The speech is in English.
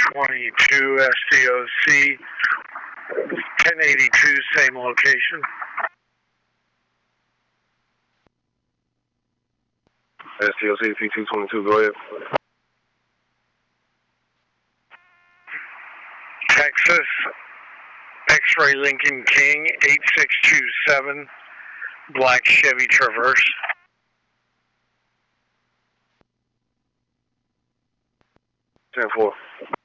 22 SDOC, 1082, same location. SDOC P222, go ahead. Texas, X-Ray Lincoln King, 8627, black Chevy Traverse. 10-4.